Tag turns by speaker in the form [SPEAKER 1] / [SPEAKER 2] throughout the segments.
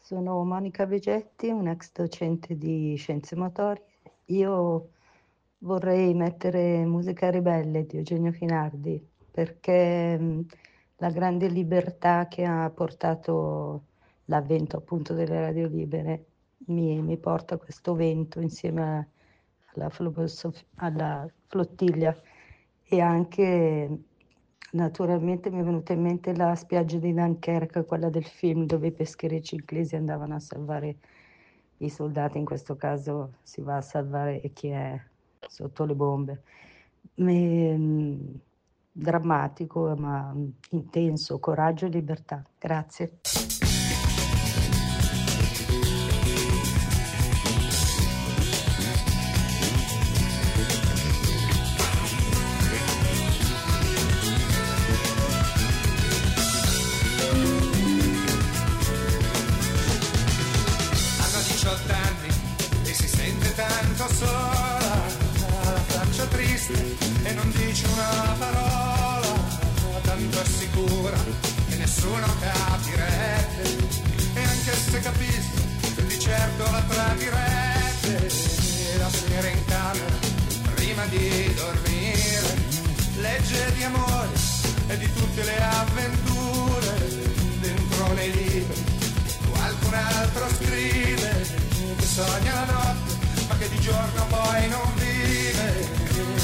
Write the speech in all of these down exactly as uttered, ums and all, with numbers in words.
[SPEAKER 1] Sono Monica Vegetti, un'ex docente di scienze motorie. Io vorrei mettere Musica ribelle di Eugenio Finardi perché mh, la grande libertà che ha portato l'avvento appunto delle radio libere mi, mi porta a questo vento insieme a- alla, filosof- alla flottiglia e anche naturalmente mi è venuta in mente la spiaggia di Dunkerque, quella del film dove i pescherecci inglesi andavano a salvare i soldati, in questo caso si va a salvare chi è sotto le bombe. Me- mh, drammatico ma mh, intenso, coraggio e libertà. Grazie.
[SPEAKER 2] Hanno diciotto anni e si sente tanto sola, la faccia triste e non dice una parola, tanto è sicura che nessuno capirebbe, e anche se capisse di certo la tradirebbe. E la sera in camera prima di dormire legge di amore e di tutte le avventure dentro nei libri. Qualcun altro scrive che sogna la notte ma che di giorno poi non vive.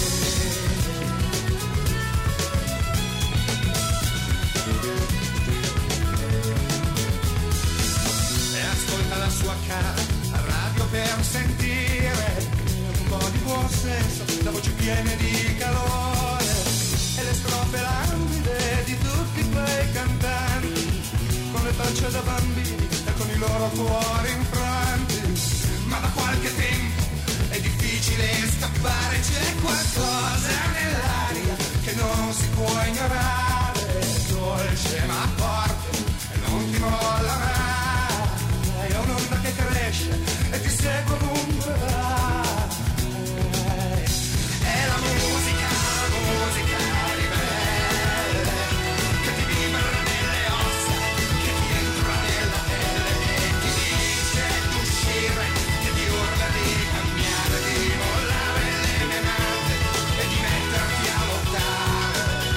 [SPEAKER 2] E ascolta la sua cara a radio per sentire un po' di buon senso, la voce piena di calore e le strofe languide di tutti quei cantanti con le facce da bambini e con i loro cuori infranti. Ma da qualche tempo è difficile scappare, c'è qualcosa nell'aria che non si può ignorare, dolce ma forte e non ti molla mai, è un'onda che cresce e ti segue ovunque vai. È la musica, la musica ribelle che ti vibra nelle ossa, che ti entra nella pelle e ti dice di uscire, che ti urla di cambiare, di mollare le menate e di metterti a lottare.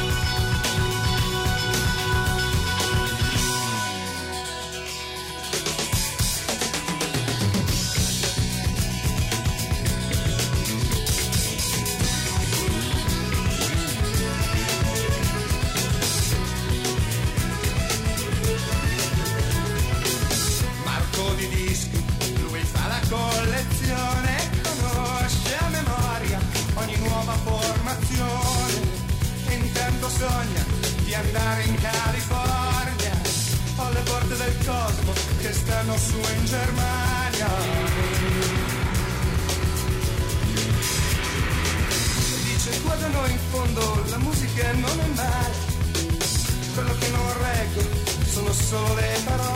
[SPEAKER 2] Marco di dischi, lui fa la collezione, conosce a memoria ogni nuova formazione e intanto sogna di andare in California o alle porte del cosmo che stanno su in Germania. Dice qua da noi in fondo la musica non è male, quello che non reggo sono solo le parole.